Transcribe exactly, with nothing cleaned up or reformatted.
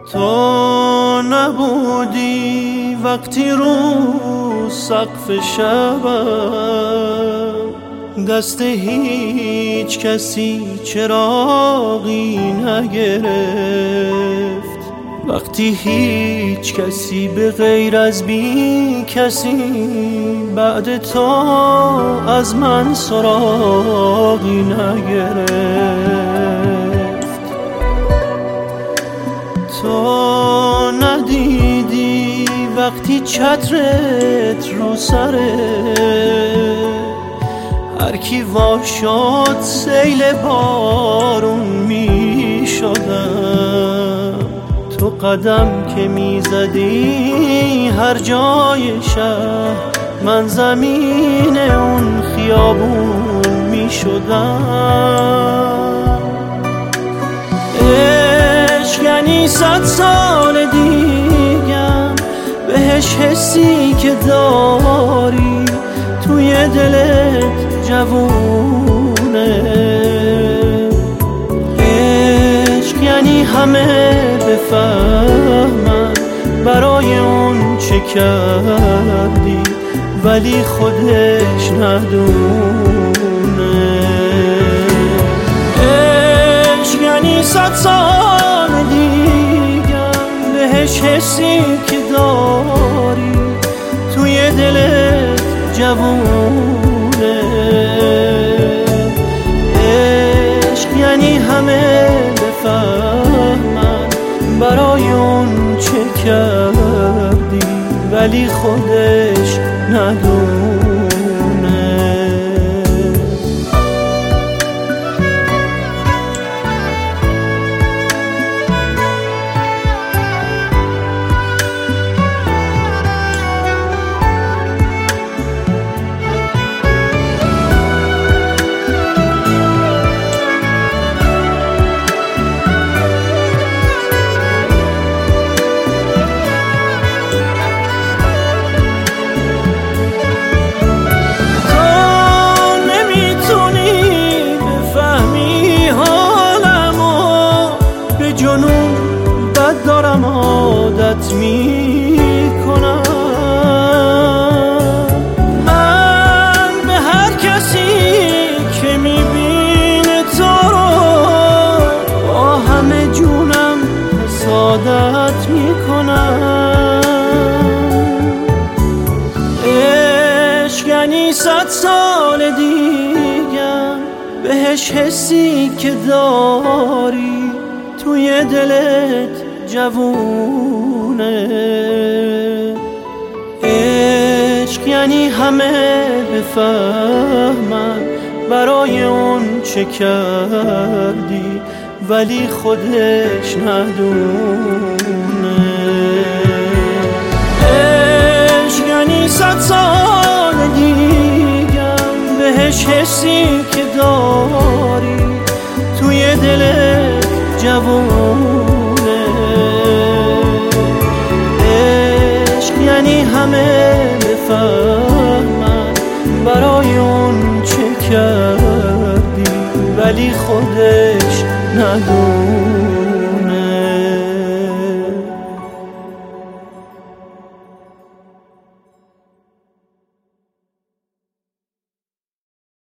تو نبودی وقتی رو سقف شبم دست هیچ کسی چراغی نگرفت، وقتی هیچ کسی به غیر از بی کسی بعد تو از من سراغی نگرفت. تو ندیدی وقتی چترت رو سره هر کی وا شد سیل بارون می شدم. تو قدم که می زدی هر جای شهر من زمین اون خیابون می شدم. عشق یعنی صد سال دیگم بهش حسی که داری توی دلت جوونه. عشق یعنی همه بفهمن برای اون چه کردی ولی خودش ندونه. عشق یعنی صد سال دیگم بهش حسی که داری توی دلت جوونه. عشق یعنی همه بفهمن برای اون چه کردی ولی خودش ندونه. بد دارم عادت می کنم من به هر کسی که می بینه تو رو با همه جونم حسادت می کنم. عشق یعنی صد سال دیگم بهش حسی که داری توی دلت جوونه. عشق یعنی همه بفهمن برای اون چه کردی ولی خودش ندونه. عشق یعنی صد سال دیگم بهش حسی که داری توی دلت جوونه. عشق یعنی همه بفهمن برای اون چه کردی ولی خودش ندونه.